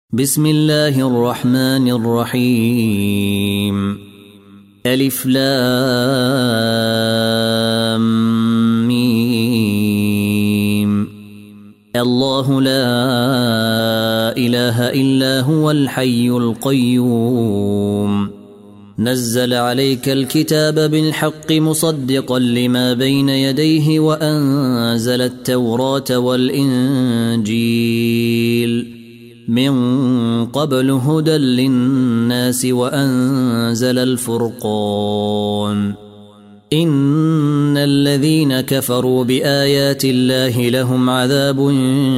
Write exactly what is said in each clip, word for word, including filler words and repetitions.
بسم الله الرحمن الرحيم. ألف لام ميم. الله لا إله إلا هو الحي القيوم. نزل عليك الكتاب بالحق مصدقا لما بين يديه وأنزل التوراة والإنجيل من قبل هدى للناس وأنزل الفرقان. إن الذين كفروا بآيات الله لهم عذاب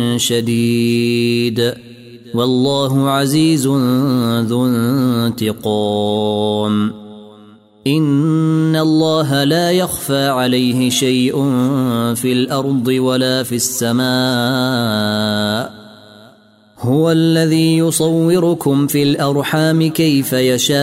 شديد والله عزيز ذو انتقام. إن الله لا يخفى عليه شيء في الأرض ولا في السماء. هو الذي يصوركم في الأرحام كيف يشاء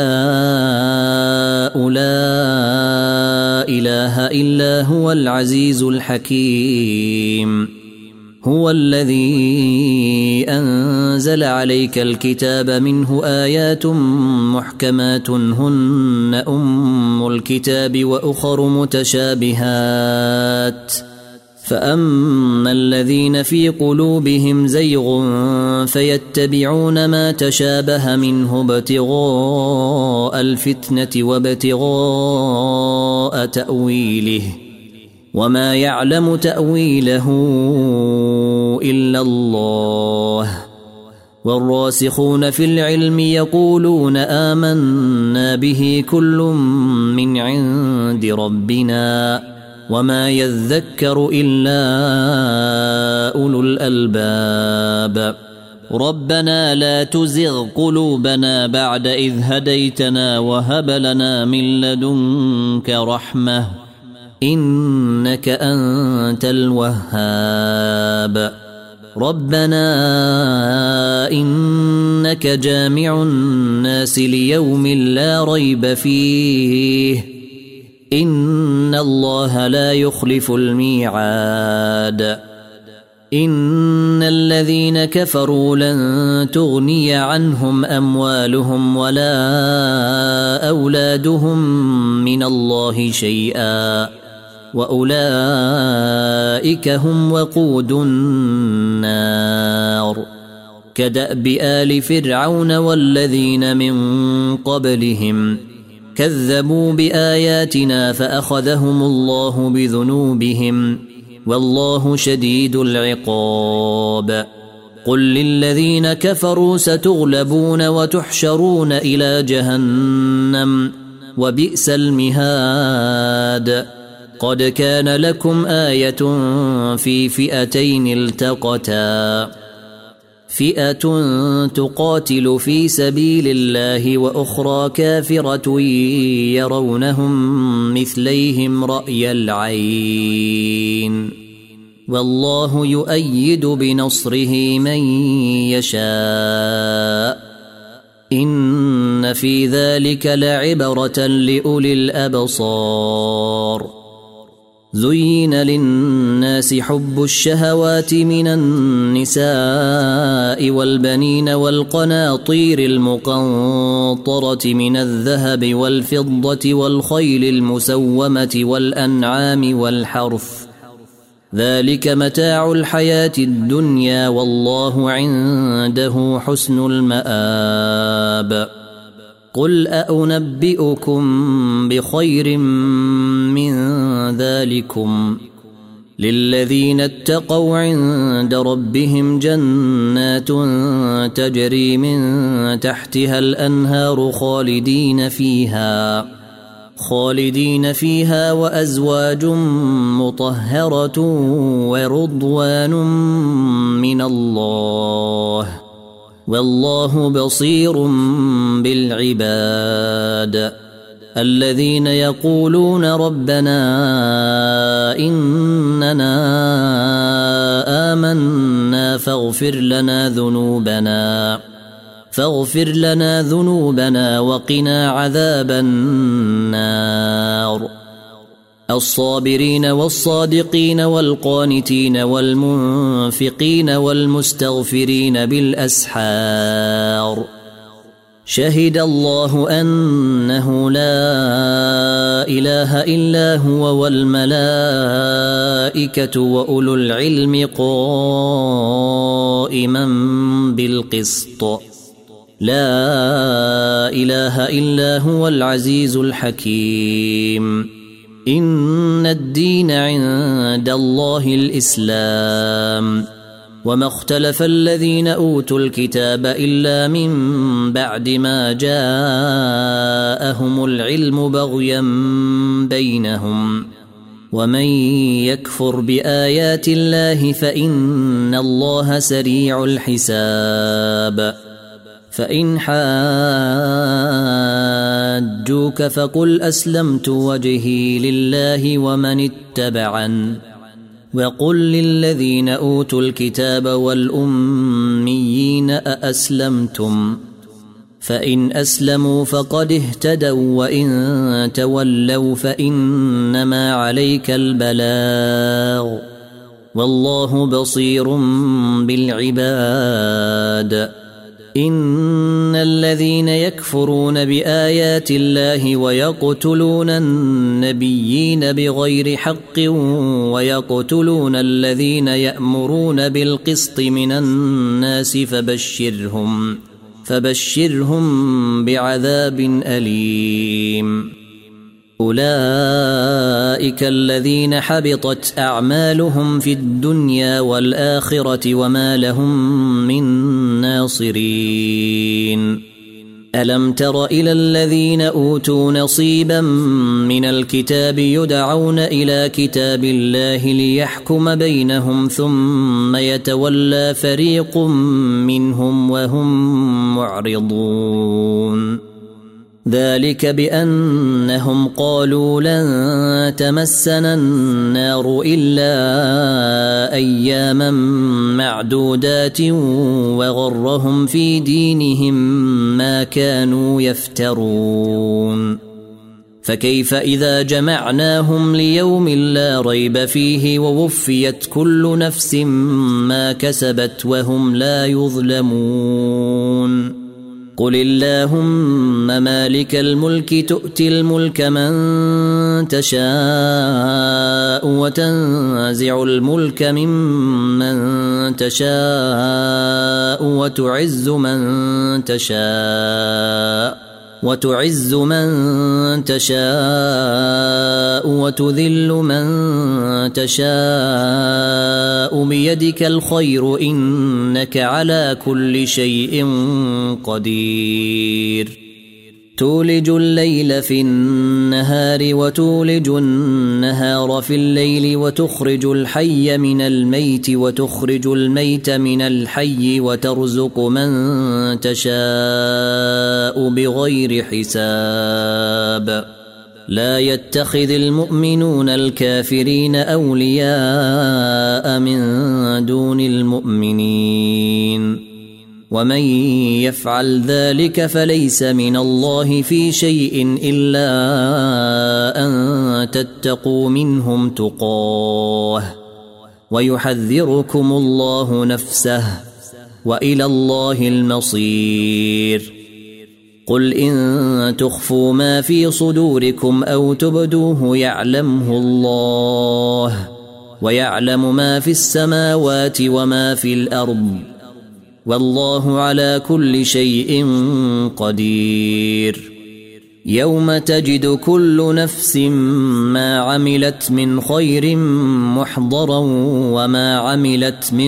لا إله إلا هو العزيز الحكيم. هو الذي أنزل عليك الكتاب منه آيات محكمات هن أم الكتاب وأخر متشابهات فأما الذين في قلوبهم زيغ فيتبعون ما تشابه منه ابتغاء الفتنة وابتغاء تأويله وما يعلم تأويله إلا الله. والراسخون في العلم يقولون آمنا به كل من عند ربنا وما يذكر إلا أولو الألباب. ربنا لا تزغ قلوبنا بعد إذ هديتنا وهب لنا من لدنك رحمة إنك أنت الوهاب. ربنا إنك جامع الناس ليوم لا ريب فيه إن الله لا يخلف الميعاد. إن الذين كفروا لن تغني عنهم أموالهم ولا أولادهم من الله شيئا وأولئك هم وقود النار. كدأب آل فرعون والذين من قبلهم كذبوا بآياتنا فأخذهم الله بذنوبهم والله شديد العقاب. قل للذين كفروا ستغلبون وتحشرون إلى جهنم وبئس المهاد. قد كان لكم آية في فئتين التقتا فئة تقاتل في سبيل الله وأخرى كافرة يرونهم مثليهم رأي العين والله يؤيد بنصره من يشاء. إن في ذلك لعبرة لأولي الأبصار. زين للناس حب الشهوات من النساء والبنين والقناطير المقنطرة من الذهب والفضة والخيل المسومة والأنعام والحرث ذلك متاع الحياة الدنيا والله عنده حسن المآب. قل أأنبئكم بخير من ذلكم للذين اتقوا عند ربهم جنات تجري من تحتها الأنهار خالدين فيها خالدين فيها وأزواج مطهرة ورضوان من الله والله بصير بالعباد. الذين يقولون ربنا إننا آمنا فاغفر لنا ذنوبنا فاغفر لنا ذنوبنا وقنا عذاب النار. الصابرين والصادقين والقانتين والمنفقين والمستغفرين بالأسحار شهد الله أنه لا إله إلا هو والملائكة وأولو العلم قائما بالقسط لا إله إلا هو العزيز الحكيم إن الدين عند الله الإسلام وما اختلف الذين أوتوا الكتاب إلا من بعد ما جاءهم العلم بغيا بينهم ومن يكفر بآيات الله فإن الله سريع الحساب فإن حاجوك فقل أسلمت وجهي لله ومن اتبعن وقل للذين أوتوا الكتاب والأميين أأسلمتم فإن أسلموا فقد اهتدوا وإن تولوا فإنما عليك البلاغ والله بصير بالعباد إن الذين يكفرون بآيات الله ويقتلون النبيين بغير حق ويقتلون الذين يأمرون بالقسط من الناس فبشرهم فبشرهم بعذاب أليم أولئك الذين حبطت أعمالهم في الدنيا والآخرة وما لهم من ناصرين ألم تر إلى الذين أوتوا نصيبا من الكتاب يدعون إلى كتاب الله ليحكم بينهم ثم يتولى فريق منهم وهم معرضون ذلك بأنهم قالوا لن تمسنا النار إلا أياما معدودات وغرهم في دينهم ما كانوا يفترون فكيف إذا جمعناهم ليوم لا ريب فيه ووفيت كل نفس ما كسبت وهم لا يظلمون قل اللهم مالك الملك تؤتي الملك من تشاء وتنزع الملك ممن تشاء وتعز من تشاء وتعز من تشاء وتذل من تشاء بيدك الخير إنك على كل شيء قدير تولج الليل في النهار وتولج النهار في الليل وتخرج الحي من الميت وتخرج الميت من الحي وترزق من تشاء بغير حساب لا يتخذ المؤمنون الكافرين أولياء من دون المؤمنين ومن يفعل ذلك فليس من الله في شيء إلا أن تتقوا منهم تقاه ويحذركم الله نفسه وإلى الله المصير قل إن تخفوا ما في صدوركم أو تبدوه يعلمه الله ويعلم ما في السماوات وما في الأرض والله على كل شيء قدير يوم تجد كل نفس ما عملت من خير محضرا وما عملت من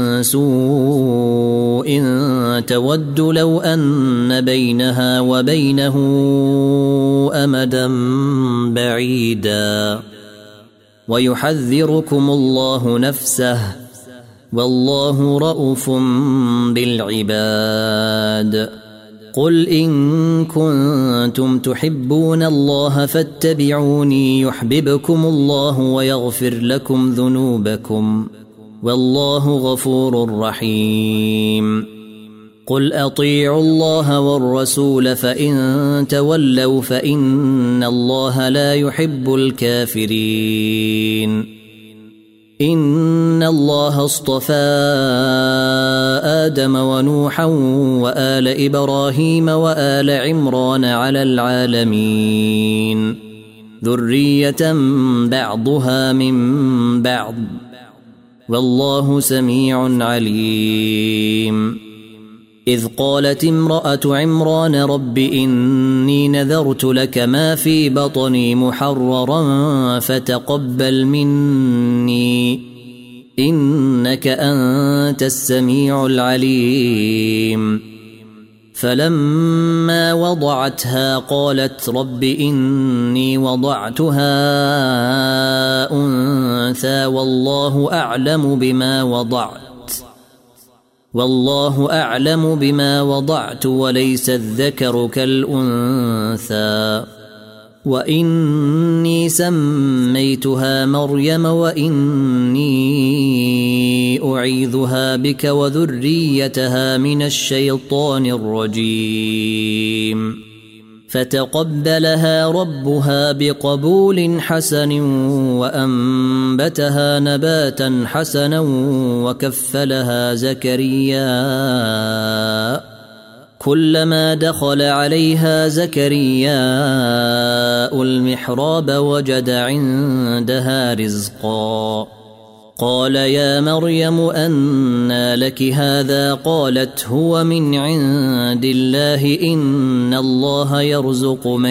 سوء تود لو أن بينها وبينه أمدا بعيدا ويحذركم الله نفسه والله رؤوف بالعباد قل إن كنتم تحبون الله فاتبعوني يحببكم الله ويغفر لكم ذنوبكم والله غفور رحيم قل أطيعوا الله والرسول فإن تولوا فإن الله لا يحب الكافرين إن الله اصطفى آدم ونوحا وآل إبراهيم وآل عمران على العالمين ذرية بعضها من بعض والله سميع عليم إذ قالت امرأة عمران رب إني نذرت لك ما في بطني محررا فتقبل مني إنك أنت السميع العليم فلما وضعتها قالت رب إني وضعتها أنثى والله أعلم بما وضعت والله أعلم بما وضعت وليس الذكر كالأنثى وإني سميتها مريم وإني أعيذها بك وذريتها من الشيطان الرجيم فتقبلها ربها بقبول حسن وأنبتها نباتا حسنا وكفلها زكريا كلما دخل عليها زكريا المحراب وجد عندها رزقا قال يا مريم أنى لك هذا قالت هو من عند الله إن الله يرزق من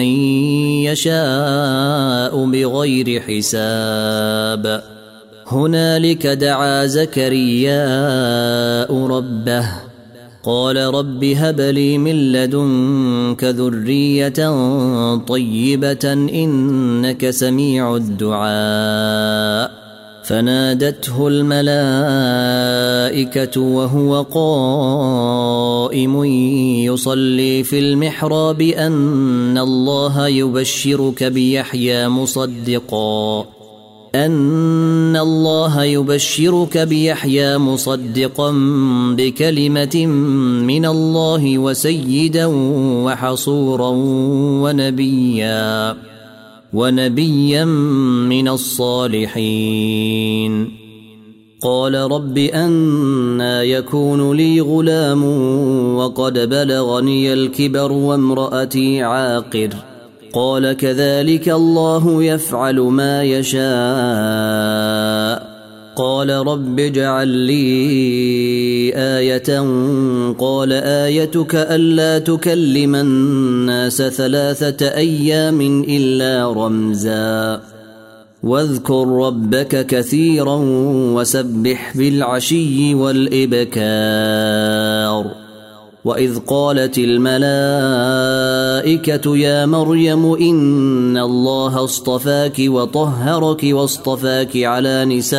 يشاء بغير حساب هنالك دعا زكرياء ربه قال رب هب لي من لدنك ذرية طيبة إنك سميع الدعاء فنادته الملائكة وهو قائم يصلي في المحراب أن الله يبشرك بيحيى مصدقا أن الله يبشرك بيحيى مصدقا بكلمة من الله وسيدا وحصورا ونبيا ونبيا من الصالحين قال رب أنى يكون لي غلام وقد بلغني الكبر وامرأتي عاقر قال كذلك الله يفعل ما يشاء قال رب اجعل لي آية قال آيتك ألا تكلم الناس ثلاثة أيام إلا رمزا واذكر ربك كثيرا وسبح بالعشي والإبكار وإذ قالت الملائكة يا مريم إن الله اصطفاك وطهرك واصطفاك على نساء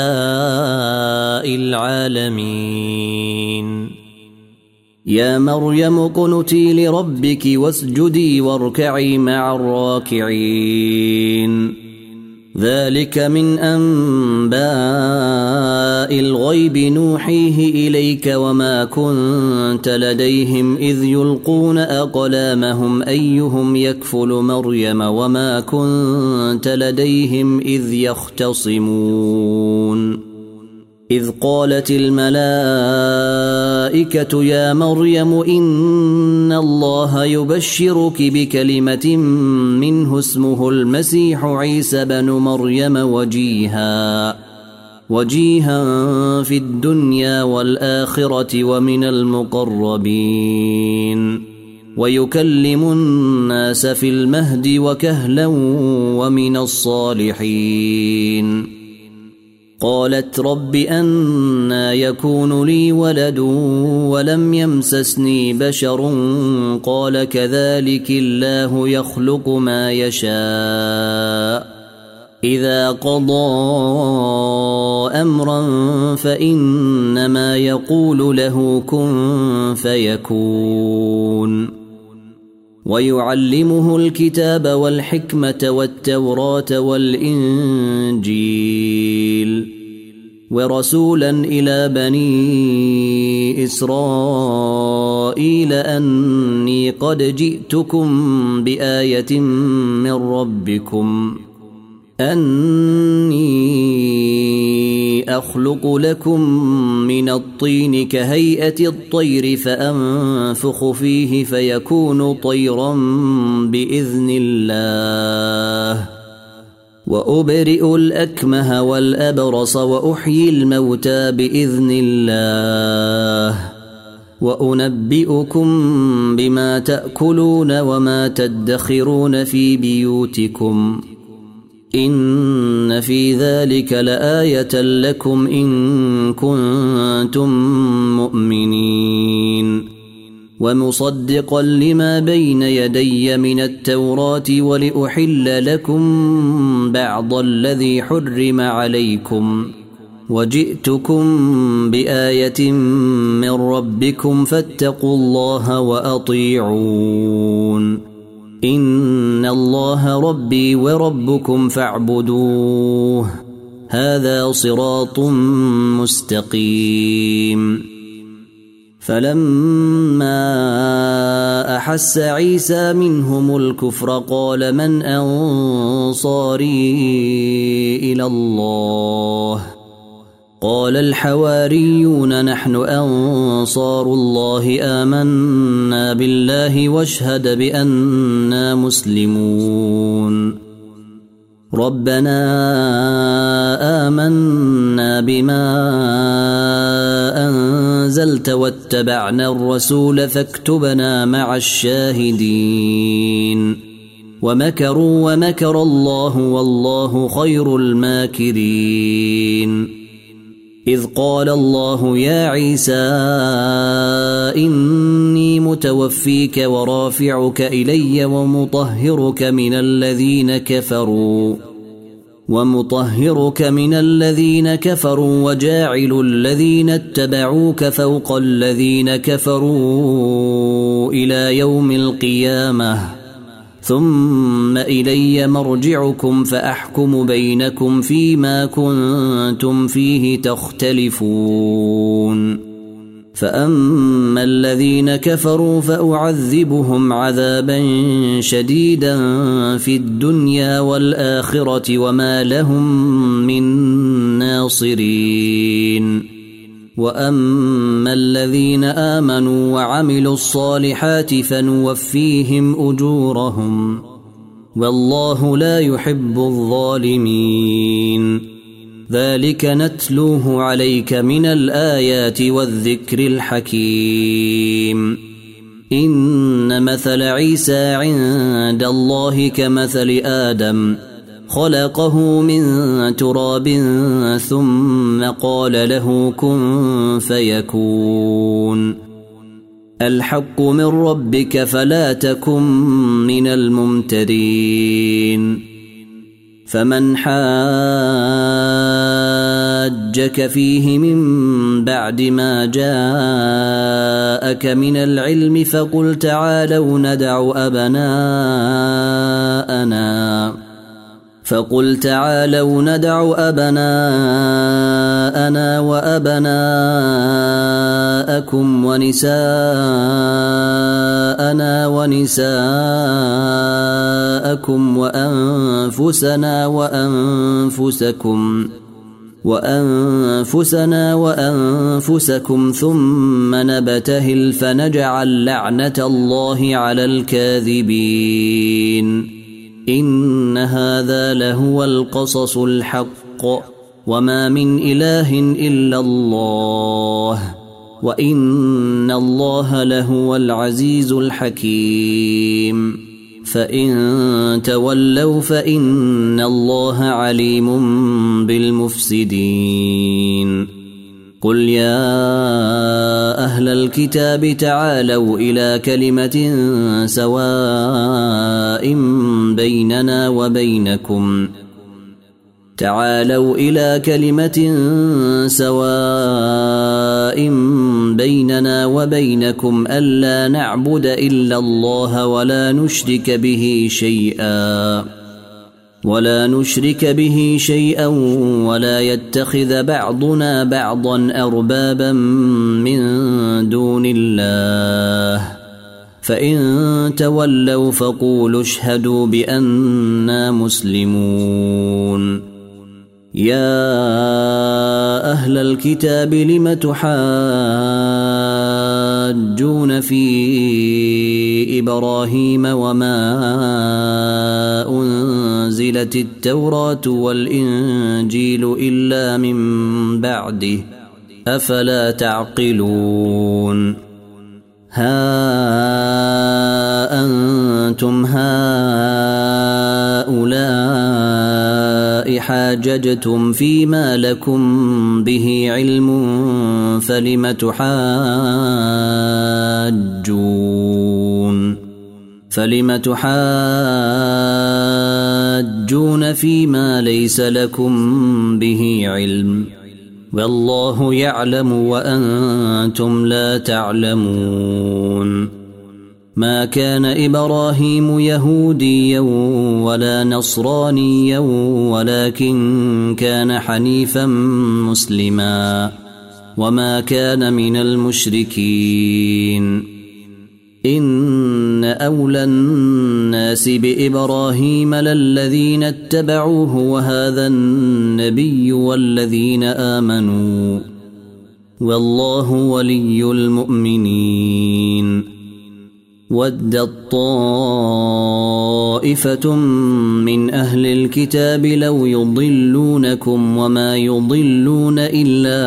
العالمين يا مريم قنتي لربك واسجدي واركعي مع الراكعين ذلك من أنباء الغيب نوحيه إليك وما كنت لديهم إذ يلقون أقلامهم أيهم يكفل مريم وما كنت لديهم إذ يختصمون إذ قالت الملائكة يا مريم إن الله يبشرك بكلمة منه اسمه المسيح عيسى بن مريم وجيها وجيها في الدنيا والآخرة ومن المقربين ويكلم الناس في المهد وكهلا ومن الصالحين قالت رب أنى يكون لي ولد ولم يمسسني بشر قال كذلك الله يخلق ما يشاء إذا قضى أمرا فإنما يقول له كن فيكون ويعلمه الكتاب والحكمة والتوراة والإنجيل ورسولا إلى بني إسرائيل أني قد جئتكم بآية من ربكم أني أخلق لكم من الطين كهيئة الطير فأنفخ فيه فيكون طيرا بإذن الله وأبرئ الأكمه والأبرص وأحيي الموتى بإذن الله وأنبئكم بما تأكلون وما تدخرون في بيوتكم إن في ذلك لآية لكم إن كنتم مؤمنين ومصدقا لما بين يدي من التوراة ولأحل لكم بعض الذي حرم عليكم وجئتكم بآية من ربكم فاتقوا الله وأطيعون إن الله ربي وربكم فاعبدوه هذا صراط مستقيم فلما أحس عيسى منهم الكفر قال من أنصاري إلى الله قال الحواريون نحن أنصار الله آمنا بالله واشهد بأننا مسلمون ربنا آمنا بما أنزلت واتبعنا الرسول فاكتبنا مع الشاهدين ومكروا ومكر الله والله خير الماكرين إذ قال الله يا عيسى إني متوفيك ورافعك إلي ومطهرك من الذين كفروا ومطهرك من الذين كفروا وجاعل الذين اتبعوك فوق الذين كفروا إلى يوم القيامة ثم إلي مرجعكم فأحكم بينكم فيما كنتم فيه تختلفون فأما الذين كفروا فأعذبهم عذابا شديدا في الدنيا والآخرة وما لهم من ناصرين وأما الذين آمنوا وعملوا الصالحات فنوفيهم أجورهم والله لا يحب الظالمين ذلك نتلوه عليك من الآيات والذكر الحكيم إن مثل عيسى عند الله كمثل آدم خلقه من تراب ثم قال له كن فيكون الحق من ربك فلا تكن من الممترين فمن حاجك فيه من بعد ما جاءك من العلم فقل تعالوا ندع أبناءنا فقل تعالوا ندع أبناءنا وأبناءكم ونساءنا ونساءكم وأنفسنا وأنفسكم وأنفسنا وأنفسكم ثم نبتهل فنجعل لعنة الله على الكاذبين إن هذا لهو القصص الحق وما من إله إلا الله وإن الله لهو العزيز الحكيم فإن تولوا فإن الله عليم بالمفسدين قل يا أهل الكتاب تعالوا إلى كلمة سواء بيننا وبينكم تعالوا إلى كلمة سواء بيننا وبينكم ألا نعبد إلا الله ولا نشرك به شيئا ولا نشرك به شيئا ولا يتخذ بعضنا بعضا أربابا من دون الله فإن تولوا فقولوا اشهدوا بأننا مسلمون يا أهل الكتاب لم تحاجون في إبراهيم وما أنزلت التوراة والإنجيل إلا من بعده أفلا تعقلون ها أنتم هؤلاء حاججتم فيما لكم به علم فلم تحاجون فلم تحاجون فيما ليس لكم به علم والله يعلم وأنتم لا تعلمون ما كان إبراهيم يهوديا ولا نصرانيا ولكن كان حنيفا مسلما وما كان من المشركين إن أولى الناس بإبراهيم للذين اتبعوه وهذا النبي والذين آمنوا والله ولي المؤمنين ودت طائفة من أهل الكتاب لو يضلونكم وما يضلون إلا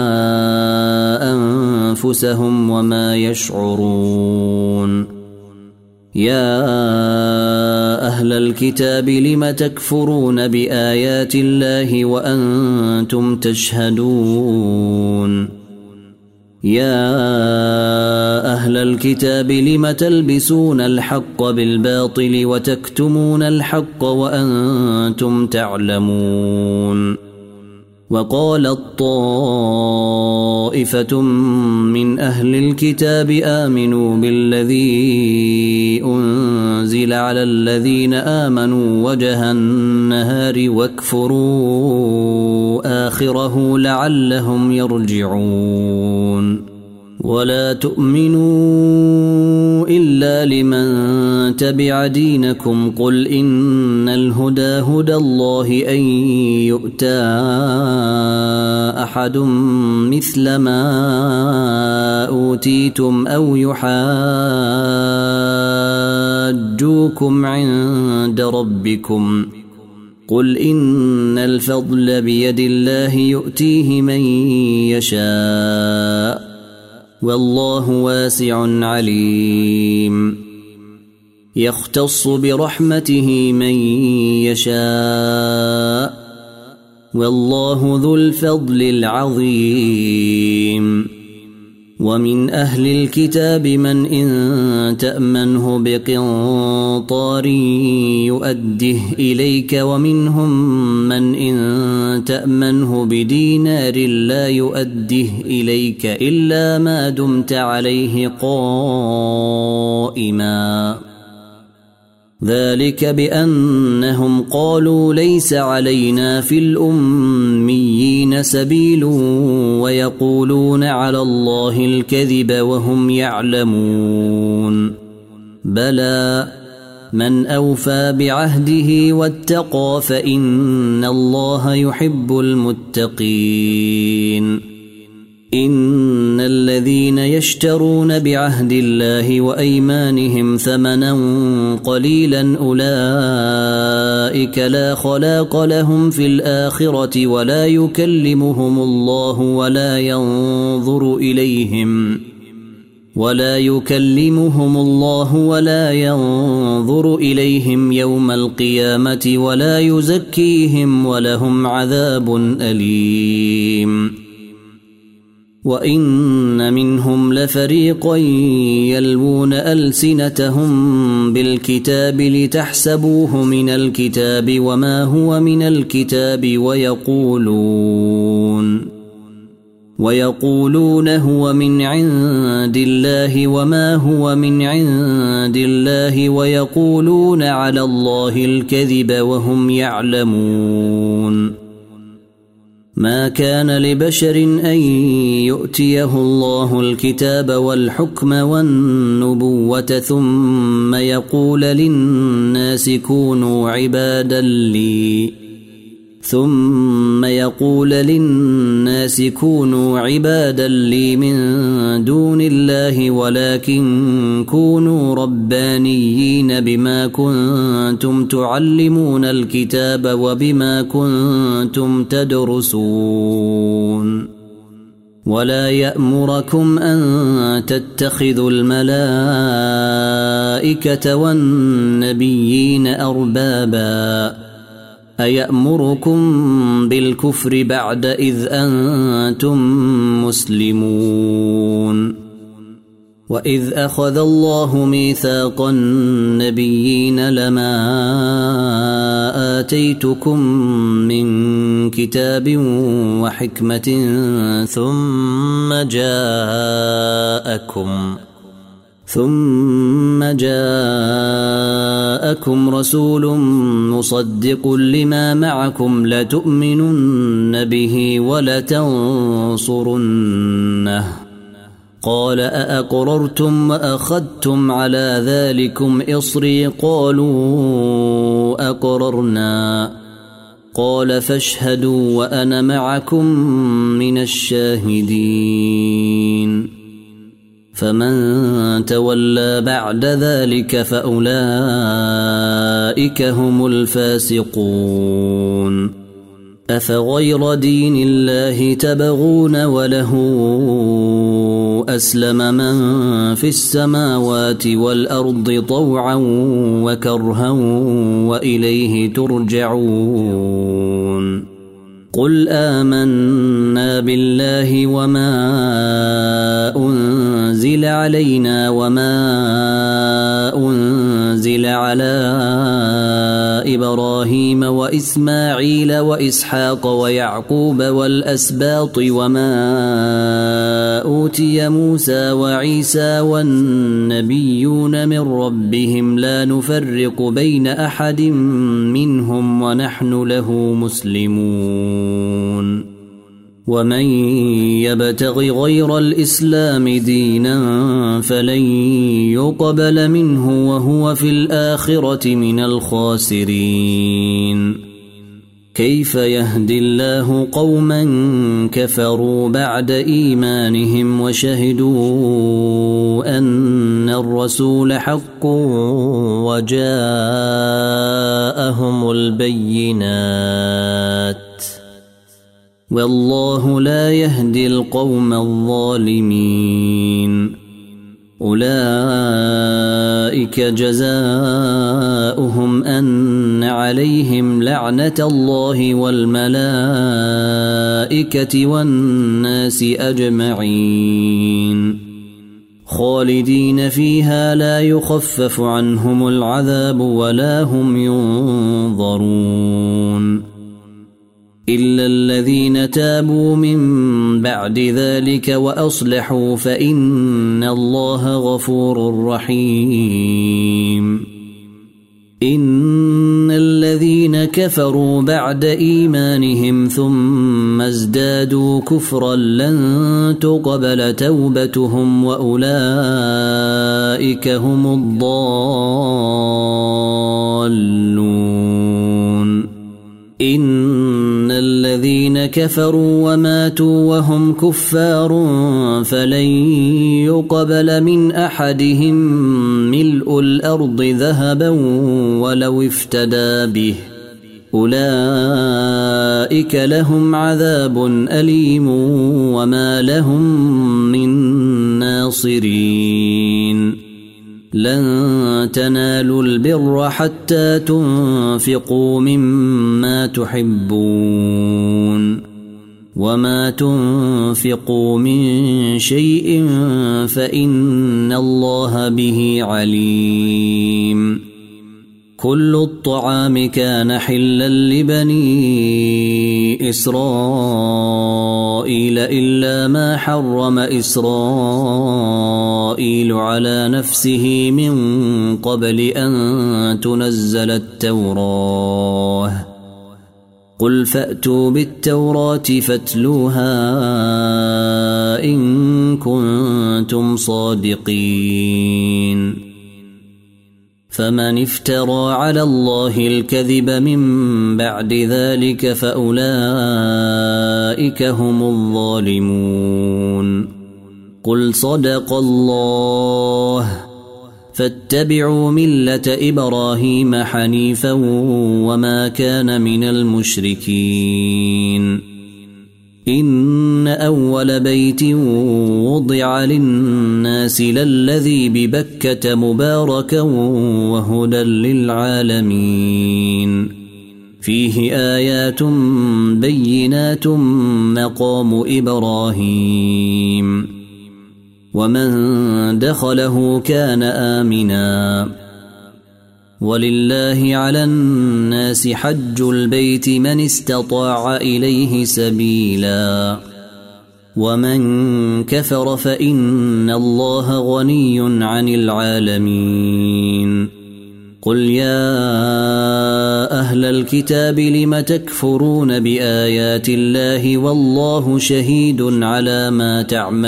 أنفسهم وما يشعرون يا أهل الكتاب لم تكفرون بآيات الله وأنتم تشهدون يا أهل الكتاب لم تلبسون الحق بالباطل وتكتمون الحق وأنتم تعلمون وقالت طائفة من أهل الكتاب آمنوا بالذي أنزل على الذين آمنوا وجه النهار واكفروا آخره لعلهم يرجعون ولا تؤمنوا إلا لمن تبع دينكم قل إن الهدى هدى الله أن يؤتى أحد مثل ما أوتيتم أو يحاجوكم عند ربكم قل إن الفضل بيد الله يؤتيه من يشاء والله واسع عليم يختص برحمته من يشاء والله ذو الفضل العظيم ومن أهل الكتاب من إن تأمنه بقنطار يؤده إليك ومنهم من إن تأمنه بدينار لا يؤده إليك إلا ما دمت عليه قائما ذلك بأنهم قالوا ليس علينا في الأميين سبيل ويقولون على الله الكذب وهم يعلمون بلى من أوفى بعهده واتقى فإن الله يحب المتقين إن الذين يشترون بعهد الله وأيمانهم ثمنا قليلا أولئك لا خلاق لهم في الآخرة ولا يكلمهم الله ولا ينظر إليهم ولا يكلمهم الله ولا ينظر إليهم يوم القيامة ولا يزكيهم ولهم عذاب أليم وإن منهم لفريقا يلوون ألسنتهم بالكتاب لتحسبوه من الكتاب وما هو من الكتاب ويقولون ويقولون هو من عند الله وما هو من عند الله ويقولون على الله الكذب وهم يعلمون. ما كان لبشر أن يؤتيه الله الكتاب والحكم والنبوة ثم يقول للناس كونوا عبادا لي ثم يقول للناس كونوا عبادا لي من دون الله ولكن كونوا ربانيين بما كنتم تعلمون الكتاب وبما كنتم تدرسون. ولا يأمركم أن تتخذوا الملائكة والنبيين أربابا أيأمركم بالكفر بعد إذ أنتم مسلمون. وإذ أخذ الله ميثاق النبيين لما آتيتكم من كتاب وحكمة ثم جاءكم ثم جاءكم رسول مصدق لما معكم لتؤمنن به ولتنصرنه قال أأقررتم وأخذتم على ذلكم إصري قالوا أقررنا قال فاشهدوا وأنا معكم من الشاهدين. فمن تولى بعد ذلك فأولئك هم الفاسقون. أفغير دين الله تبغون وله أسلم من في السماوات والأرض طوعا وكرها وإليه ترجعون. قل آمنا بالله وما أنزل علينا وما أنزل على إبراهيم وإسماعيل وإسحاق ويعقوب والأسباط وما أوتي موسى وعيسى والنبيون من ربهم لا نفرق بين أحد منهم ونحن له مسلمون. ومن يبتغ غير الإسلام دينا فلن يقبل منه وهو في الآخرة من الخاسرين. كيف يهدي الله قوما كفروا بعد إيمانهم وشهدوا أن الرسول حق وجاءهم البينات والله لا يهدي القوم الظالمين. أولئك جزاؤهم أن عليهم لعنة الله والملائكة والناس أجمعين خالدين فيها لا يخفف عنهم العذاب ولا هم ينظرون إلا الذين تابوا من بعد ذلك وأصلحوا فإن الله غفور رحيم. إن الذين كفروا بعد إيمانهم ثم ازدادوا كفرا لن تقبل توبتهم وأولئك هم الضالون. إن الذين كفروا وماتوا وهم كفار فلن يقبل من أحدهم ملء الأرض ذهبا ولو افتدى به أولئك لهم عذاب أليم وما لهم من ناصرين. لن تنالوا البر حتى تنفقوا مما تحبون وما تنفقوا من شيء فإن الله به عليم. كل الطعام كان حلا لبني إسرائيل إلا ما حرم إسرائيل على نفسه من قبل أن تنزل التوراة قل فأتوا بالتوراة فاتلوها إن كنتم صادقين فمن افترى على الله الكذب من بعد ذلك فأولئك هم الظالمون قل صدق الله فاتبعوا ملة إبراهيم حنيفا وما كان من المشركين إن أول بيت وضع للناس للذي ببكة مباركا وهدى للعالمين فيه آيات بينات مقام إبراهيم ومن دخله كان آمنا ولله على الناس حج البيت من استطاع إليه سبيلا ومن كفر فإن الله غني عن العالمين قل يا أهل الكتاب لم تكفرون بآيات الله والله شهيد على ما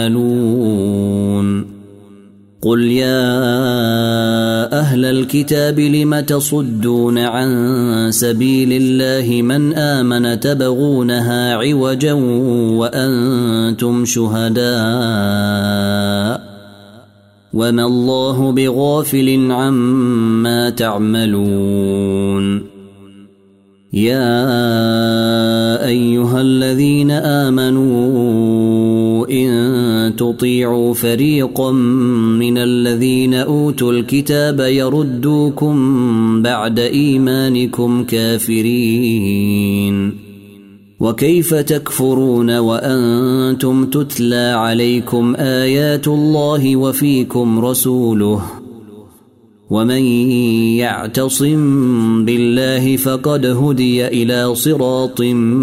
تعملون قل يا أهل الكتاب لم تصدون عن سبيل الله من آمن تبغونها عوجا وأنتم شهداء وما الله بغافل عما تعملون يا أيها الذين آمنوا إن تطيعوا فريقا من الذين أوتوا الكتاب يردوكم بعد إيمانكم كافرين وكيف تكفرون وأنتم تتلى عليكم آيات الله وفيكم رسوله ومن يعتصم بالله فقد هدي إلى صراط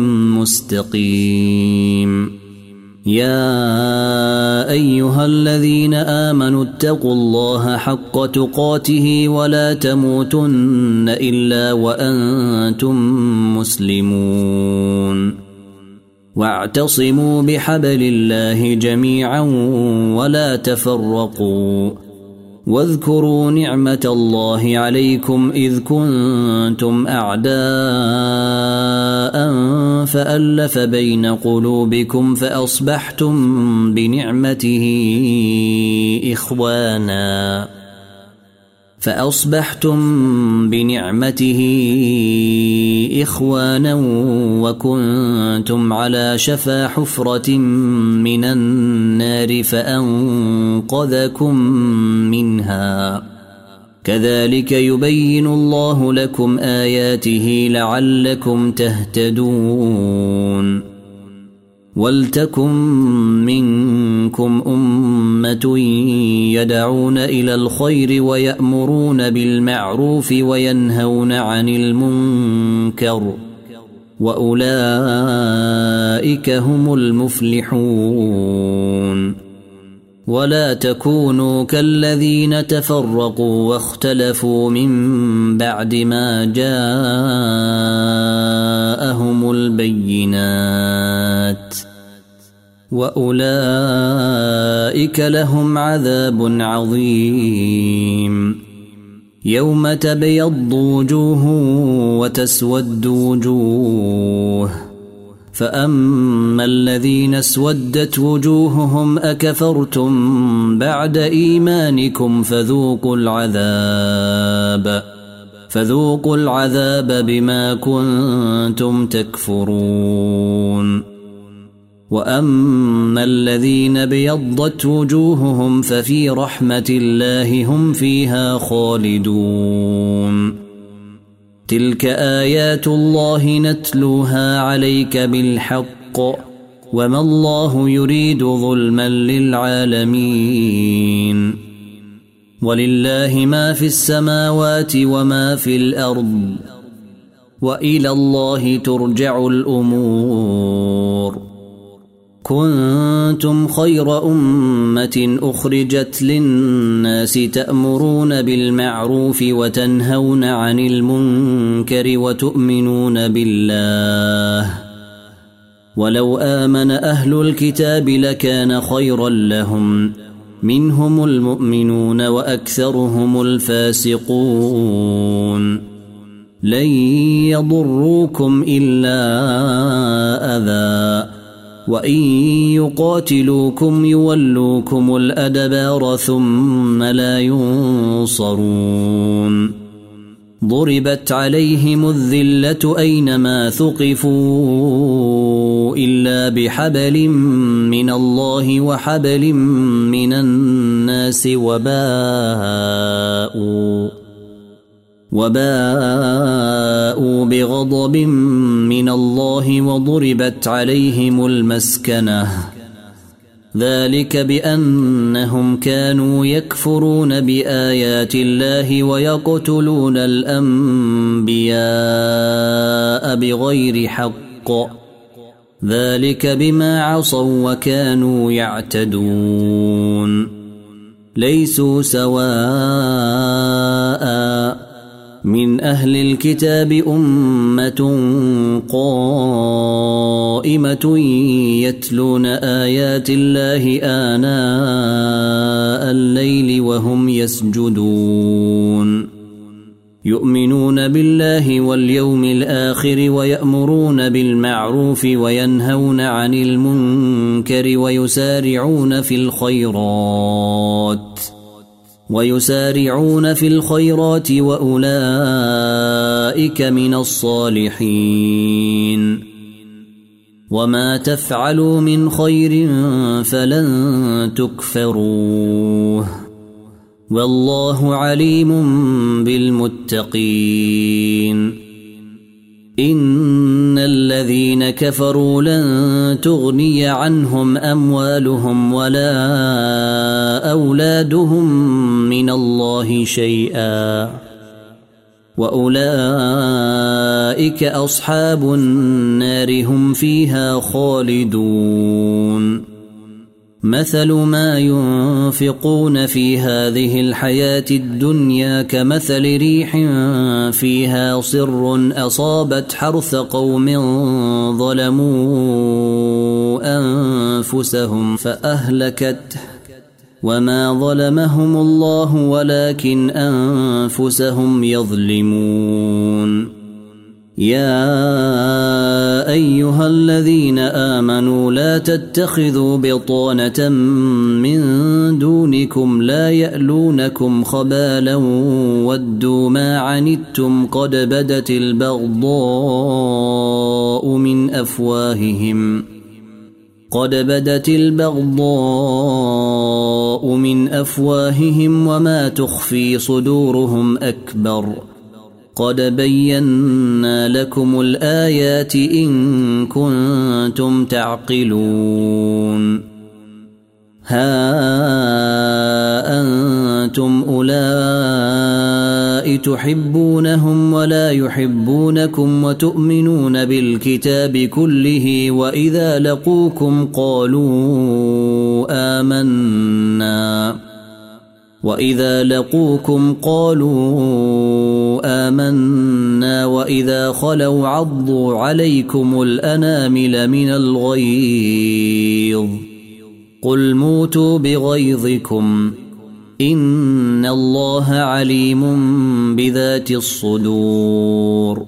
مستقيم يا أيها الذين آمنوا اتقوا الله حق تقاته ولا تموتن إلا وأنتم مسلمون واعتصموا بحبل الله جميعا ولا تفرقوا واذكروا نعمة الله عليكم إذ كنتم أعداء فألف بين قلوبكم فأصبحتم بنعمته إخوانا فأصبحتم بنعمته إخوانا وكنتم على شفا حفرة من النار فأنقذكم منها كذلك يبين الله لكم آياته لعلكم تهتدون ولتكن منكم أمة يدعون إلى الخير ويأمرون بالمعروف وينهون عن المنكر وأولئك هم المفلحون ولا تكونوا كالذين تفرقوا واختلفوا من بعد ما جاءهم البينات وأولئك لهم عذاب عظيم يوم تبيض وجوه وتسود وجوه فأما الذين اسودت وجوههم أكفرتم بعد إيمانكم فذوقوا العذاب فذوقوا العذاب بما كنتم تكفرون وأما الذين ابيضت وجوههم ففي رحمة الله هم فيها خالدون تلك آيات الله نتلوها عليك بالحق وما الله يريد ظلما للعالمين ولله ما في السماوات وما في الأرض وإلى الله ترجع الأمور. كنتم خير أمة أخرجت للناس تأمرون بالمعروف وتنهون عن المنكر وتؤمنون بالله. ولو آمن أهل الكتاب لكان خيرا لهم، منهم المؤمنون وأكثرهم الفاسقون. لن يضروكم إلا أذى، وإن يقاتلوكم يولوكم الأدبار ثم لا ينصرون. ضربت عليهم الذلة أينما ثقفوا إلا بحبل من الله وحبل من الناس وباءوا وباءوا بغضب من الله وضربت عليهم المسكنة. ذلك بأنهم كانوا يكفرون بآيات الله ويقتلون الأنبياء بغير حق. ذلك بما عصوا وكانوا يعتدون. ليسوا سواء من أهل الكتاب أمة قائمة يتلون آيات الله آناء الليل وهم يسجدون. يؤمنون بالله واليوم الآخر ويأمرون بالمعروف وينهون عن المنكر ويسارعون في الخيرات ويسارعون في الخيرات وأولئك من الصالحين. وما تفعلوا من خير فلن تكفروه، والله عليم بالمتقين. إن الذين كفروا لن تغني عنهم أموالهم ولا أولادهم من الله شيئا، وأولئك أصحاب النار هم فيها خالدون. مثل ما ينفقون في هذه الحياة الدنيا كمثل ريح فيها صر أصابت حرث قوم ظلموا أنفسهم فأهلكته، وما ظلمهم الله ولكن أنفسهم يظلمون. يا أيها الذين آمنوا لا تتخذوا بطانة من دونكم لا يألونكم خبالا ودوا ما عنتم قد بدت البغضاء من أفواههم قد بدت البغضاء من أفواههم وما تخفي صدورهم أكبر. قد بينا لكم الآيات إن كنتم تعقلون. ها أنتم أولئك تحبونهم ولا يحبونكم وتؤمنون بالكتاب كله وإذا لقوكم قالوا آمنا وإذا لقوكم قالوا آمنا وإذا خلوا عضوا عليكم الأنامل من الغيظ قل موتوا بغيظكم إن الله عليم بذات الصدور.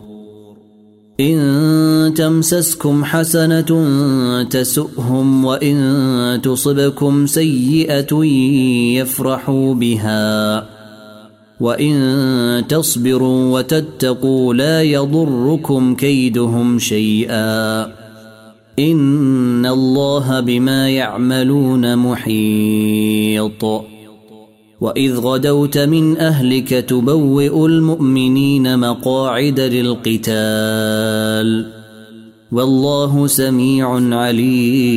إن تمسسكم حسنة تسؤهم وإن تصبكم سيئة يفرحوا بها وإن تصبروا وتتقوا لا يضركم كيدهم شيئا إن الله بما يعملون محيط. وإذ غدوت من أهلك تبوئ المؤمنين مقاعد للقتال والله سميع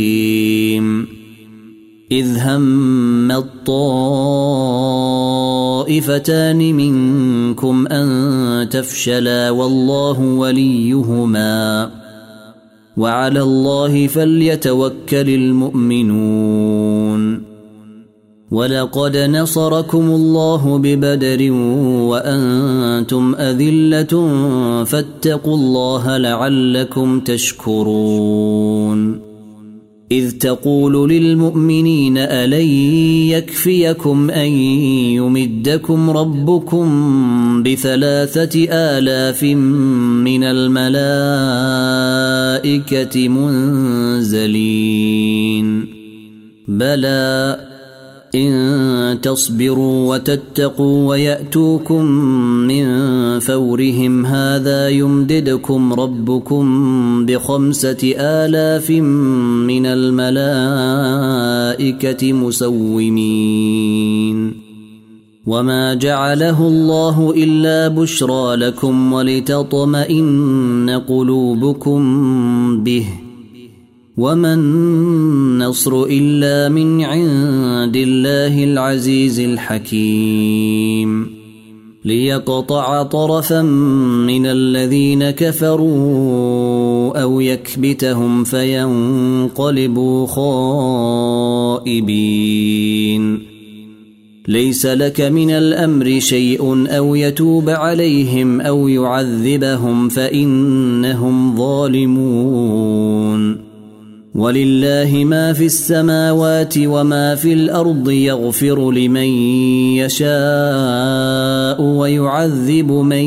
عليم. إذ هم الطائفتان طائفتان منكم أن تفشلا والله وليهما وعلى الله فليتوكل المؤمنون ولقد نصركم الله ببدر وأنتم أذلة فاتقوا الله لعلكم تشكرون إذ تقول للمؤمنين ألن يكفيكم أن يمدكم ربكم بثلاثة آلاف من الملائكة منزلين بلى إن تصبروا وتتقوا ويأتوكم من فورهم هذا يمددكم ربكم بخمسة آلاف من الملائكة مسومين وما جعله الله إلا بشرى لكم ولتطمئن قلوبكم به وما النصر إلا من عند الله العزيز الحكيم ليقطع طرفا من الذين كفروا أو يكبتهم فينقلبوا خائبين ليس لك من الأمر شيء أو يتوب عليهم أو يعذبهم فإنهم ظالمون ولله ما في السماوات وما في الأرض يغفر لمن يشاء ويعذب من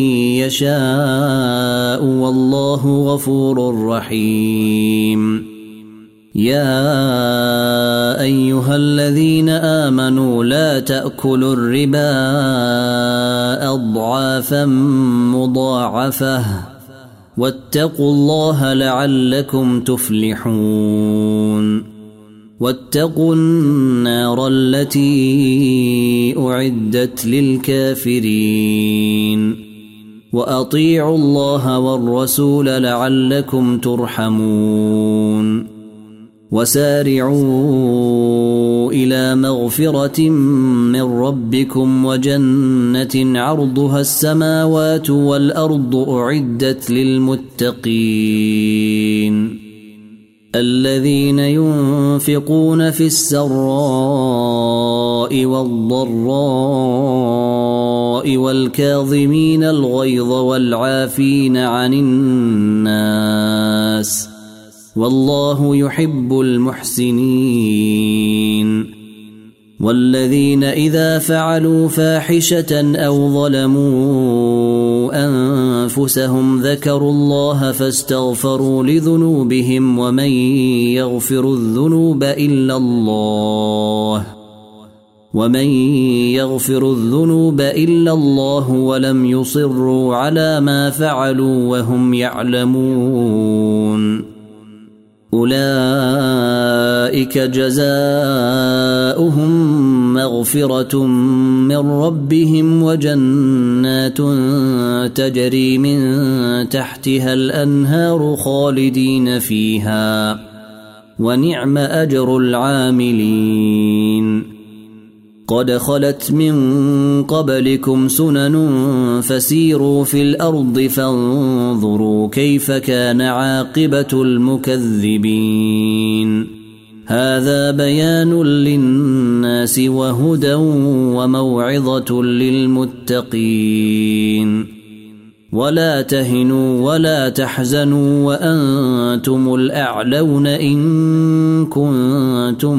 يشاء والله غفور رحيم يا أيها الذين آمنوا لا تأكلوا الربا أضعافا مضاعفة واتقوا الله لعلكم تفلحون واتقوا النار التي أعدت للكافرين وأطيعوا الله والرسول لعلكم ترحمون وسارعوا إلى مغفرة من ربكم وجنة عرضها السماوات والأرض أعدت للمتقين الذين ينفقون في السراء والضراء والكاظمين الغيظ والعافين عن الناس والله يحب المحسنين والذين إذا فعلوا فاحشة أو ظلموا أنفسهم ذكروا الله فاستغفروا لذنوبهم ومن يغفر الذنوب إلا الله ومن يغفر الذنوب إلا الله ولم يصروا على ما فعلوا وهم يعلمون أولئك جزاؤهم مغفرة من ربهم وجنات تجري من تحتها الأنهار خالدين فيها ونعم أجر العاملين قد خلت من قبلكم سنن فسيروا في الأرض فانظروا كيف كان عاقبة المكذبين هذا بيان للناس وهدى وموعظة للمتقين ولا تهنوا ولا تحزنوا وأنتم الأعلون إن كنتم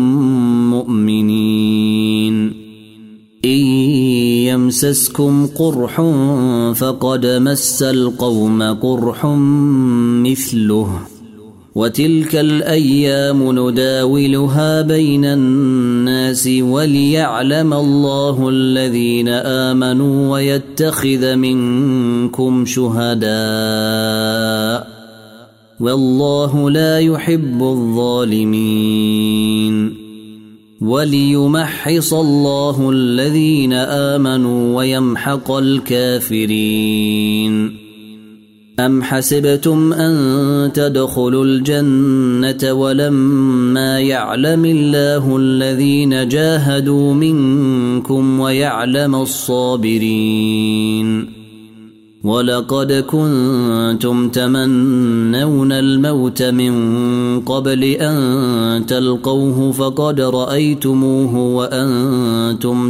مؤمنين إن يمسسكم قرح فقد مس القوم قرح مثله وتلك الأيام نداولها بين الناس وليعلم الله الذين آمنوا ويتخذ منكم شهداء والله لا يحب الظالمين وليمحص الله الذين آمنوا ويمحق الكافرين أم حسبتم أن تدخلوا الجنة ولما يعلم الله الذين جاهدوا منكم ويعلم الصابرين ولقد كنتم تمنون الموت من قبل أن تلقوه فقد رأيتموه وأنتم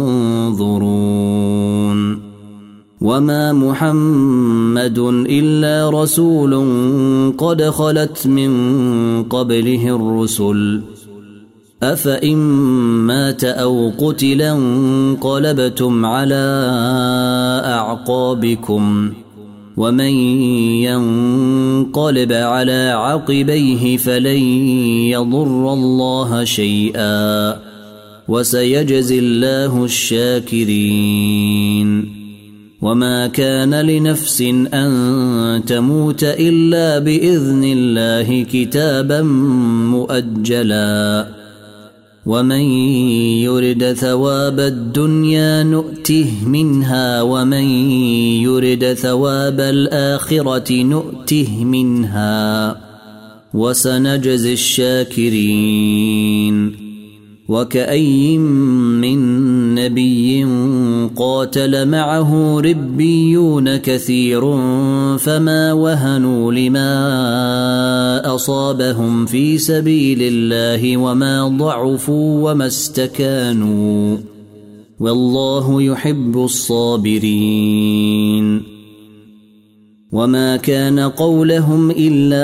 تنظرون وما محمد إلا رسول قد خلت من قبله الرسل أفإن مات أو قتلا انقلبتم على أعقابكم ومن ينقلب على عقبيه فلن يضر الله شيئا وسيجزي الله الشاكرين وما كان لنفس أن تموت إلا بإذن الله كتابا مؤجلا ومن يرد ثواب الدنيا نؤته منها ومن يرد ثواب الآخرة نؤته منها وسنجزي الشاكرين وكأي من نبي قاتل معه ربيون كثير فما وهنوا لما أصابهم في سبيل الله وما ضعفوا وما استكانوا والله يحب الصابرين وما كان قولهم إلا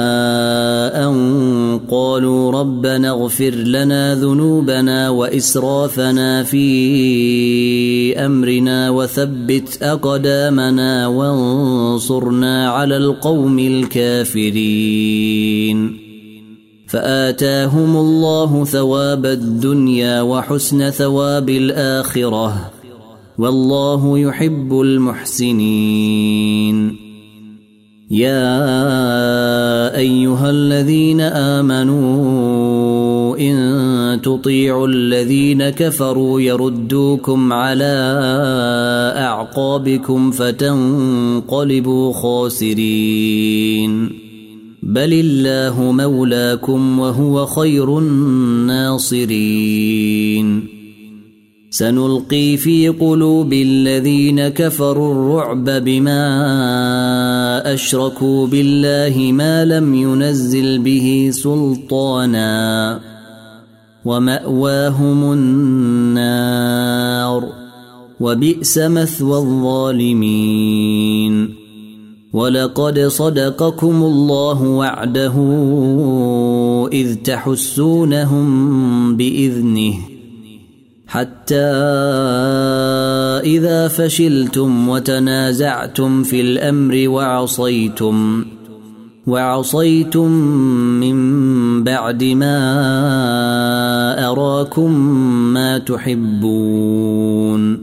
أن قالوا ربنا اغفر لنا ذنوبنا وإسرافنا في أمرنا وثبت أقدامنا وانصرنا على القوم الكافرين فآتاهم الله ثواب الدنيا وحسن ثواب الآخرة والله يحب المحسنين يا أيها الذين آمنوا إن تطيعوا الذين كفروا يردوكم على أعقابكم فتنقلبوا خاسرين بل الله مولاكم وهو خير الناصرين سنلقي في قلوب الذين كفروا الرعب بما أشركوا بالله ما لم ينزل به سلطانا ومأواهم النار وبئس مثوى الظالمين ولقد صدقكم الله وعده إذ تحسونهم بإذنه حتى إذا فشلتم وتنازعتم في الأمر وعصيتم وعصيتم من بعد ما أراكم ما تحبون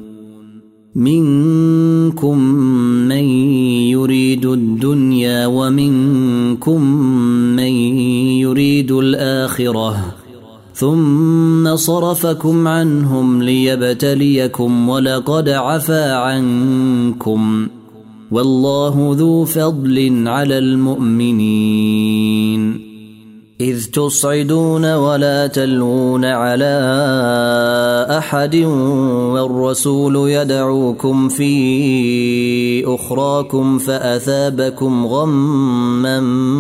منكم من يريد الدنيا ومنكم من يريد الآخرة ثم صرفكم عنهم ليبتليكم ولقد عفا عنكم والله ذو فضل على المؤمنين إذ تصعدون ولا تلوون على أحد والرسول يدعوكم في أخراكم فأثابكم غما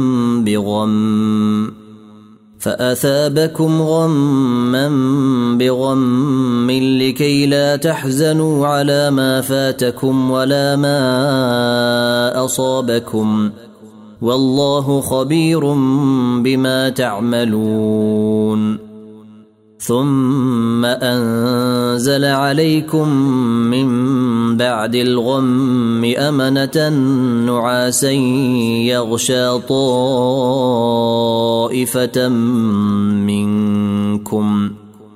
بغم فأثابكم غما بغم لكي لا تحزنوا على ما فاتكم ولا ما أصابكم والله خبير بما تعملون ثم أنزل عليكم من بعد الغم أمنة نعاسا يغشى طائفة منكم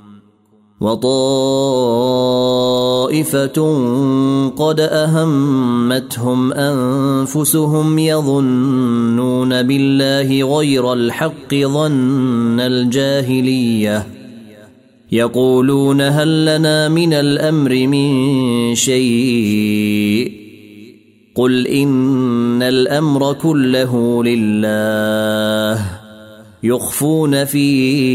وطائفة قد أهمتهم أنفسهم يظنون بالله غير الحق ظن الجاهلية يقولون هل لنا من الأمر من شيء قل إن الأمر كله لله يخفون في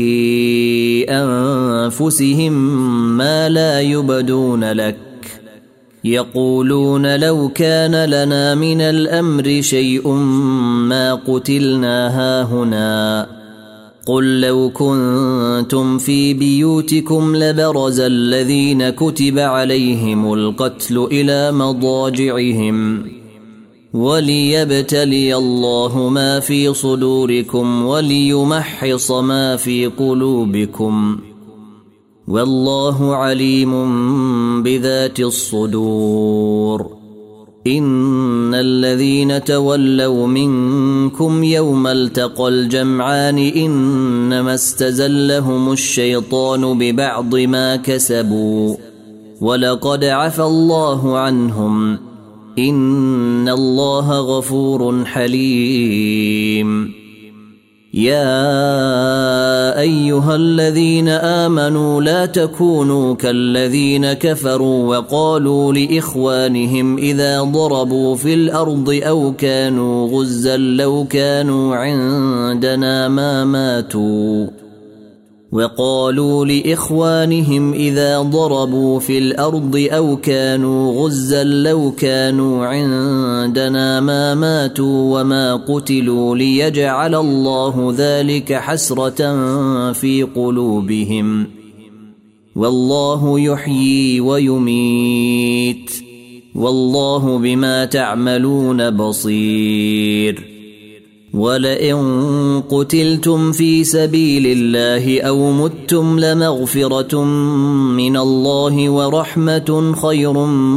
أنفسهم ما لا يبدون لك يقولون لو كان لنا من الأمر شيء ما قتلنا هاهنا قل لو كنتم في بيوتكم لبرز الذين كتب عليهم القتل إلى مضاجعهم وليبتلي الله ما في صدوركم وليمحص ما في قلوبكم والله عليم بذات الصدور إن الذين تولوا منكم يوم التقى الجمعان إنما استزلهم الشيطان ببعض ما كسبوا ولقد عفى الله عنهم إن الله غفور حليم يا أيها الذين آمنوا لا تكونوا كالذين كفروا وقالوا لإخوانهم إذا ضربوا في الأرض أو كانوا غزا لو كانوا عندنا ما ماتوا وقالوا لإخوانهم إذا ضربوا في الأرض أو كانوا غزا لو كانوا عندنا ما ماتوا وما قتلوا ليجعل الله ذلك حسرة في قلوبهم والله يحيي ويميت والله بما تعملون بصير ولئن قتلتم في سبيل الله أو متم لمغفرة من الله ورحمة خير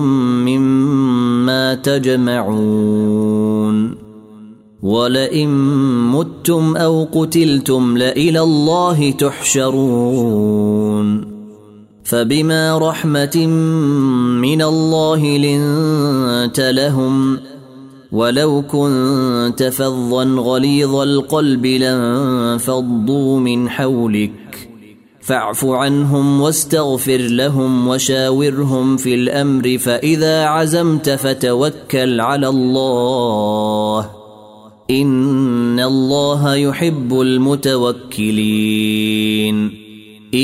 مما تجمعون ولئن متم أو قتلتم لإلى الله تحشرون فبما رحمة من الله لنت لهم ولو كنت فظا غليظ القلب لانفضوا من حولك فاعف عنهم واستغفر لهم وشاورهم في الأمر فإذا عزمت فتوكل على الله إن الله يحب المتوكلين إن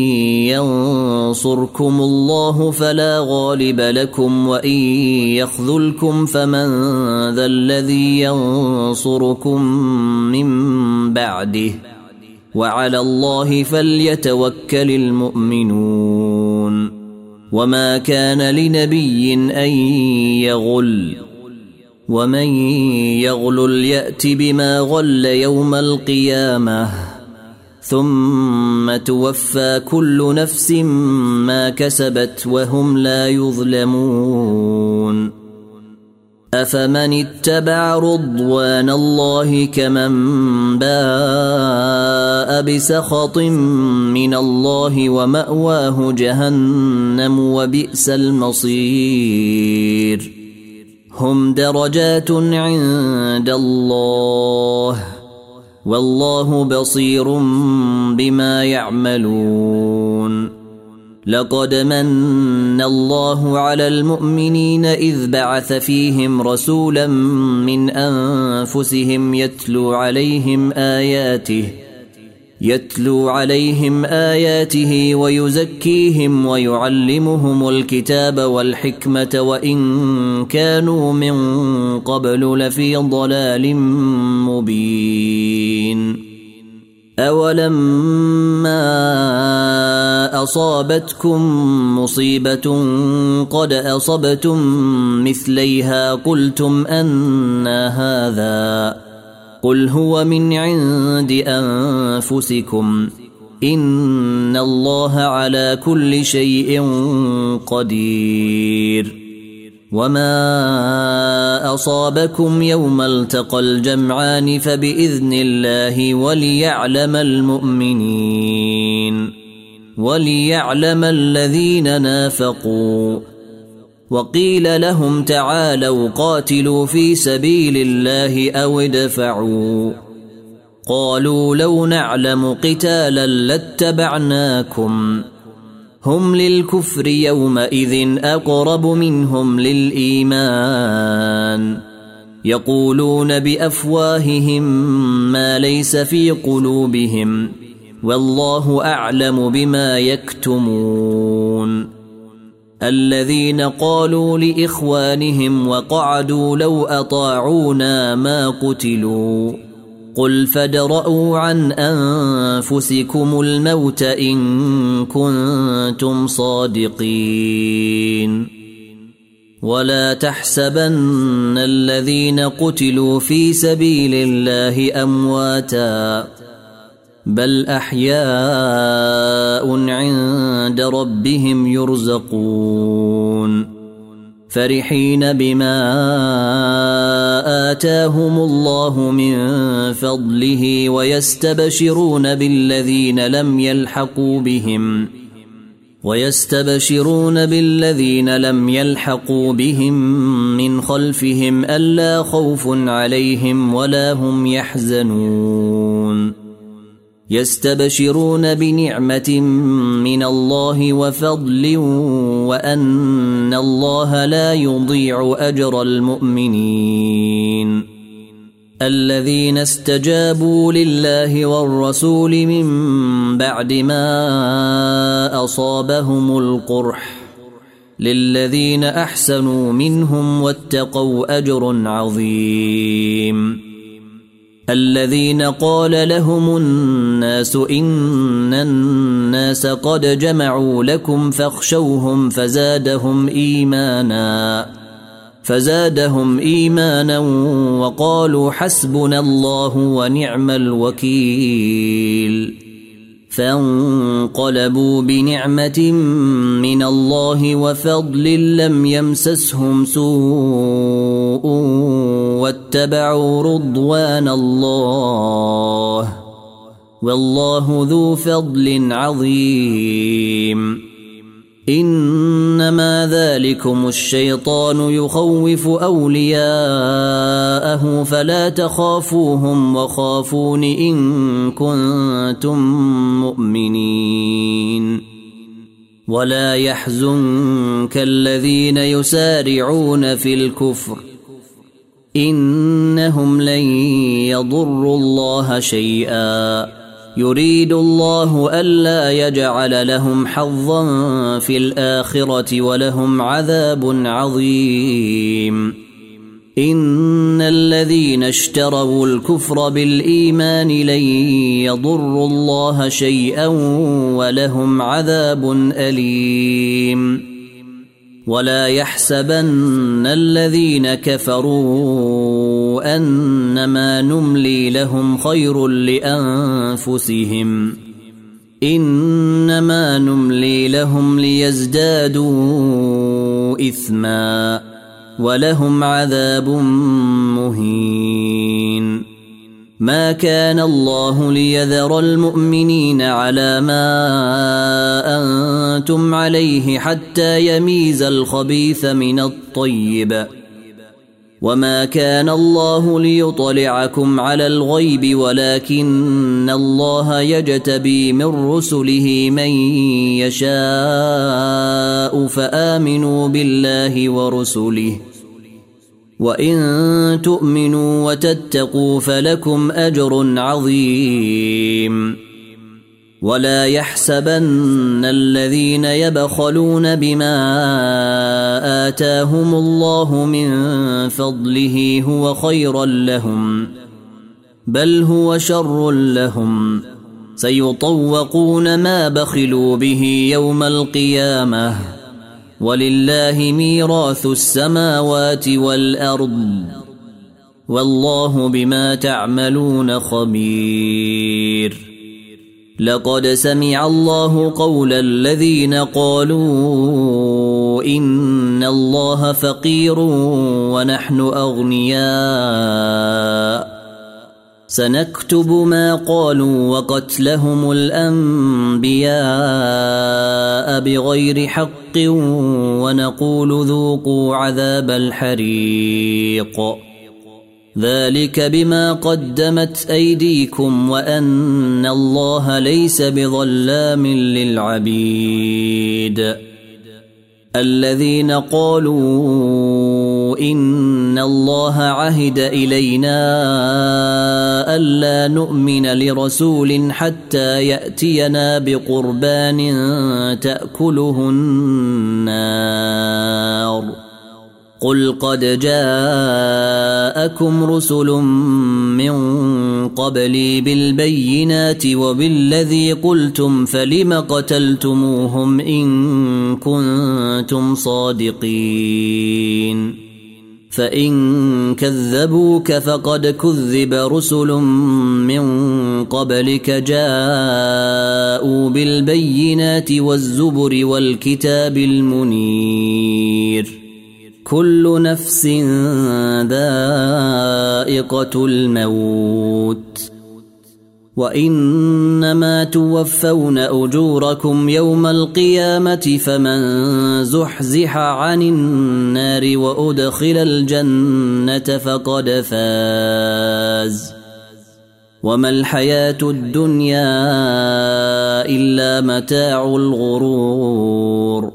ينصركم الله فلا غالب لكم وإن يخذلكم فمن ذا الذي ينصركم من بعده وعلى الله فليتوكل المؤمنون وما كان لنبي أن يغل ومن يغلل يأت بما غل يوم القيامة ثم توفى كل نفس ما كسبت وهم لا يظلمون أفمن اتبع رضوان الله كمن باء بسخط من الله ومأواه جهنم وبئس المصير هم درجات عند الله والله بصير بما يعملون لقد من الله على المؤمنين إذ بعث فيهم رسولا من أنفسهم يتلو عليهم آياته يتلو عليهم آياته ويزكيهم ويعلمهم الكتاب والحكمة وإن كانوا من قبل لفي ضلال مبين أولما أصابتكم مصيبة قد أصبتم مثليها قلتم أنى هذا قل هو من عند أنفسكم إن الله على كل شيء قدير وما أصابكم يوم التقى الجمعان فبإذن الله وليعلم المؤمنين وليعلم الذين نافقوا وقيل لهم تعالوا قاتلوا في سبيل الله أو ادفعوا قالوا لو نعلم قتالا لاتبعناكم هم للكفر يومئذ أقرب منهم للإيمان يقولون بأفواههم ما ليس في قلوبهم والله أعلم بما يكتمون الذين قالوا لإخوانهم وقعدوا لو أطاعونا ما قتلوا قل فادرءوا عن أنفسكم الموت إن كنتم صادقين ولا تحسبن الذين قتلوا في سبيل الله أمواتا بل أحياء عند ربهم يرزقون فرحين بما آتاهم الله من فضله ويستبشرون بالذين لم يلحقوا بهم ويستبشرون بالذين لم يلحقوا بهم من خلفهم ألا خوف عليهم ولا هم يحزنون يستبشرون بنعمة من الله وفضل وأن الله لا يضيع أجر المؤمنين الذين استجابوا لله والرسول من بعد ما أصابهم القرح للذين أحسنوا منهم واتقوا أجر عظيم الذين قال لهم الناس إن الناس قد جمعوا لكم فاخشوهم فزادهم إيمانا فزادهم إيمانا وقالوا حسبنا الله ونعم الوكيل فانقلبوا بنعمة من الله وفضل لم يمسسهم سوء واتبعوا رضوان الله والله ذو فضل عظيم إنما ذلكم الشيطان يخوف أولياءه فلا تخافوهم وخافون إن كنتم مؤمنين ولا يحزنك الذين يسارعون في الكفر إنهم لن يضروا الله شيئا يريد الله ألا يجعل لهم حظا في الآخرة ولهم عذاب عظيم إن الذين اشتروا الكفر بالإيمان لن يضروا الله شيئا ولهم عذاب أليم ولا يحسبن الذين كفروا أنما نملي لهم خير لأنفسهم إنما نملي لهم ليزدادوا إثما ولهم عذاب مهين ما كان الله ليذر المؤمنين على ما أنتم عليه حتى يميز الخبيث من الطيب وما كان الله ليطلعكم على الغيب ولكن الله يجتبي من رسله من يشاء فآمنوا بالله ورسله وإن تؤمنوا وتتقوا فلكم أجر عظيم ولا يحسبن الذين يبخلون بما آتاهم الله من فضله هو خيرا لهم بل هو شر لهم سيطوقون ما بخلوا به يوم القيامة ولله ميراث السماوات والأرض والله بما تعملون خبير لقد سمع الله قول الذين قالوا إن الله فقير ونحن أغنياء سنكتب ما قالوا وقتلهم الأنبياء بغير حق ونقول ذوقوا عذاب الحريق ذلك بما قدمت أيديكم وأن الله ليس بظلام للعبيد. الذين قالوا إن الله عهد إلينا ألا نؤمن لرسول حتى يأتينا بقربان تأكله النار قل قد جاءكم رسل من قبلي بالبينات وبالذي قلتم فلم قتلتموهم إن كنتم صادقين فإن كذبوك فقد كذب رسل من قبلك جاءوا بالبينات والزبر والكتاب المنير كل نفس ذائقة الموت وإنما توفون أجوركم يوم القيامة فمن زحزح عن النار وأدخل الجنة فقد فاز وما الحياة الدنيا إلا متاع الغرور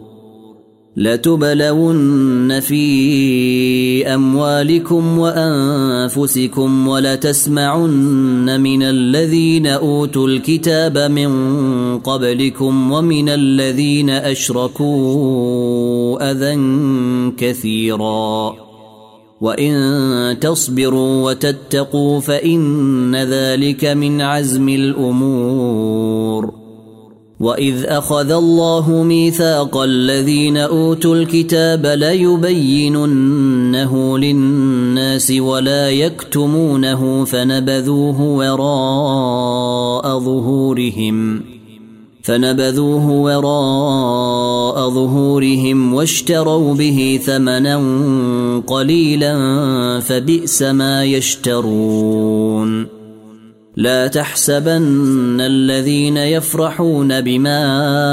لتبلون في أموالكم وأنفسكم ولتسمعن من الذين أوتوا الكتاب من قبلكم ومن الذين أشركوا أذى كثيرا وإن تصبروا وتتقوا فإن ذلك من عزم الأمور. وإذ أخذ الله ميثاق الذين أوتوا الكتاب ليبيننه للناس ولا يكتمونه فنبذوه وراء ظهورهم فنبذوه وراء ظهورهم واشتروا به ثمنا قليلا فبئس ما يشترون. لا تحسبن الذين يفرحون بما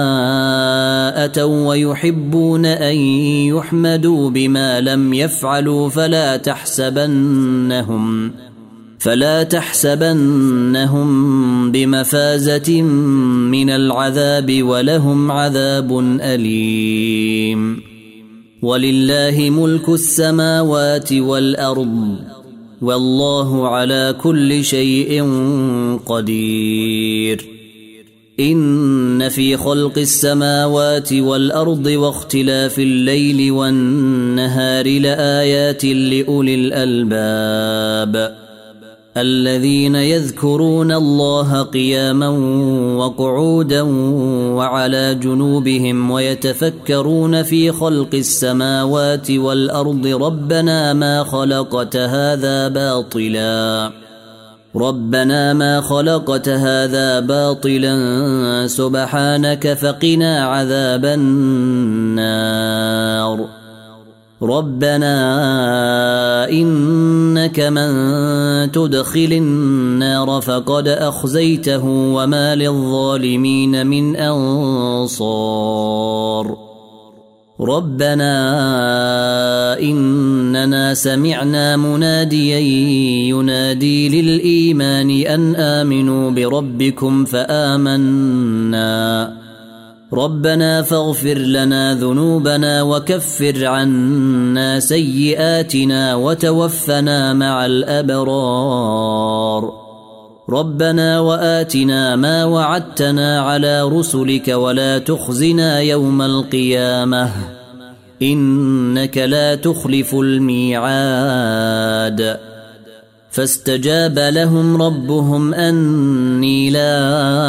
أتوا ويحبون أن يحمدوا بما لم يفعلوا فلا تحسبنهم فلا تحسبنهم بمفازة من العذاب ولهم عذاب أليم. ولله ملك السماوات والأرض والله على كل شيء قدير. إن في خلق السماوات والأرض واختلاف الليل والنهار لآيات لأولي الألباب الذين يذكرون الله قياما وقعودا وعلى جنوبهم ويتفكرون في خلق السماوات والأرض ربنا ما خلقت هذا باطلا ربنا ما خلقت هذا باطلا سبحانك فقنا عذاب النار. ربنا إنك من تدخل النار فقد أخزيته وما للظالمين من أنصار. ربنا إننا سمعنا مناديا ينادي للإيمان أن آمنوا بربكم فآمنا ربنا فاغفر لنا ذنوبنا وكفر عنا سيئاتنا وتوفنا مع الأبرار. ربنا وآتنا ما وعدتنا على رسلك ولا تخزنا يوم القيامة إنك لا تخلف الميعاد. فاستجاب لهم ربهم أني لا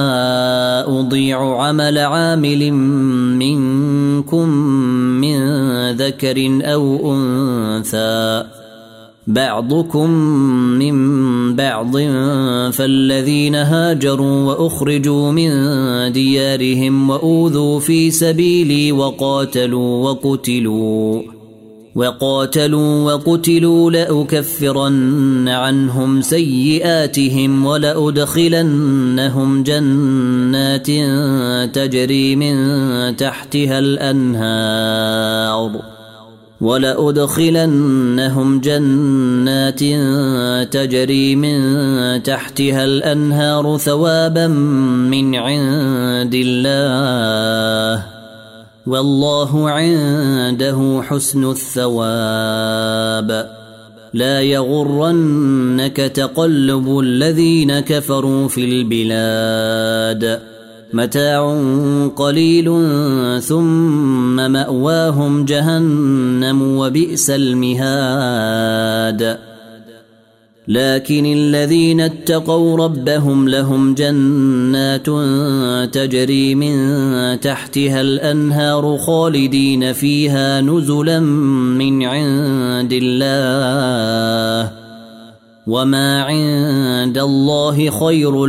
أضيع عمل عامل منكم من ذكر أو أنثى بعضكم من بعض فالذين هاجروا وأخرجوا من ديارهم وأوذوا في سبيلي وقاتلوا وقتلوا وقاتلوا وقتلوا لأكفرن عنهم سيئاتهم ولأدخلنهم جنات تجري من تحتها الأنهار ولأدخلنهم جنات تجري من تحتها الأنهار ثوابا من عند الله والله عنده حسن الثواب لا يغرنك تقلب الذين كفروا في البلاد متاع قليل ثم مأواهم جهنم وبئس المهاد لكن الذين اتقوا ربهم لهم جنات تجري من تحتها الأنهار خالدين فيها نزلا من عند الله وما عند الله خير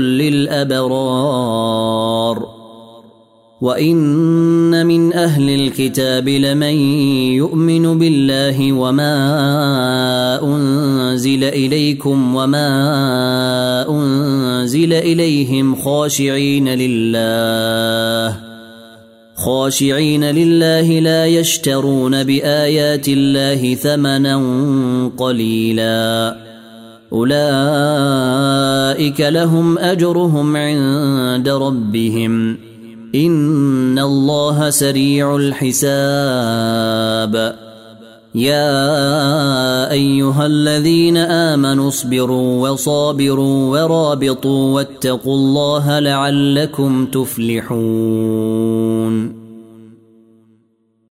للأبرار وإن من أهل الكتاب لمن يؤمن بالله وما أنزل إليكم وما أنزل إليهم خاشعين لله خاشعين لله لا يشترون بآيات الله ثمنا قليلا أولئك لهم أجرهم عند ربهم إن الله سريع الحساب يا أيها الذين آمنوا اصبروا وصابروا ورابطوا واتقوا الله لعلكم تفلحون